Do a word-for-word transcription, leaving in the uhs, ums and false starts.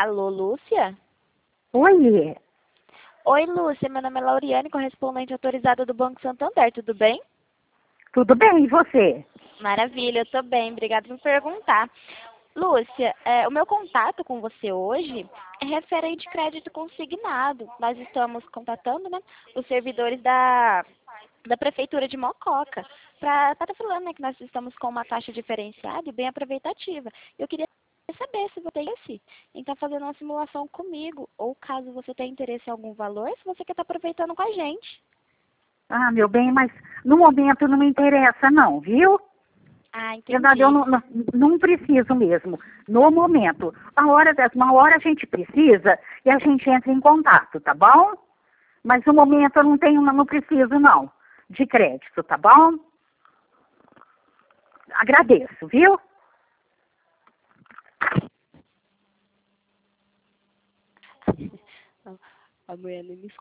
Alô, Lúcia? Oi, Oi, Lúcia, meu nome é Lauriane, correspondente autorizada do Banco Santander, tudo bem? tudo bem, e você? Maravilha, eu tô bem, obrigada por perguntar. Lúcia, é, o meu contato com você hoje é referente crédito consignado. Nós estamos contatando, né, os servidores da, da Prefeitura de Mococa para estar falando, né, que nós estamos com uma taxa diferenciada e bem aproveitativa. Eu queria saber se você tem interesse em estar fazendo uma simulação comigo, ou caso você tenha interesse em algum valor, se você quer estar aproveitando com a gente. Ah, meu bem, mas no momento não me interessa não, viu? Ah, Na verdade, eu entendi. não, não, não preciso mesmo, no momento. A hora, das- uma hora a gente precisa e a gente entra em contato, tá bom? Mas no momento eu não tenho, não preciso não, de crédito, tá bom? Agradeço, viu? A mulher nem me